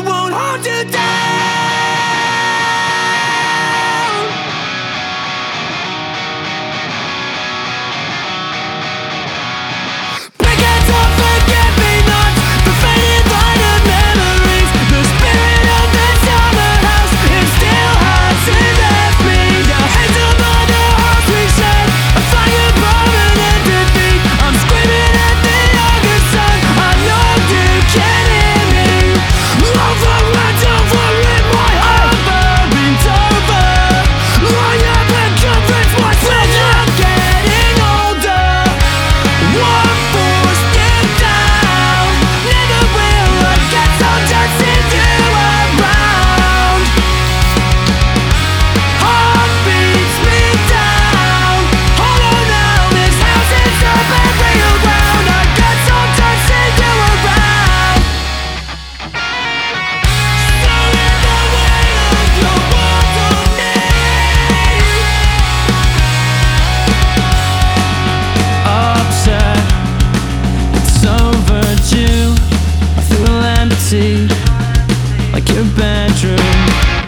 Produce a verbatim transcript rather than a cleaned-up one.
won't hold you down. Break it up, forget me not, the faded light of memories. The spirit of the summer house, it still hasn't left me. Your hands upon the hearts we shared, a fire permanent defeat. I'm screaming at the August sun, I know you can hear me. Over and over in my heart, it's over. I haven't convinced myself I'm getting older. One forced me down, never will I get so just see you around. Heart beats me down, hollow now, this house is a burial ground. I get so just see you around. So in the way of your words of me, upset, it's overdue. I feel empty, like your bedroom.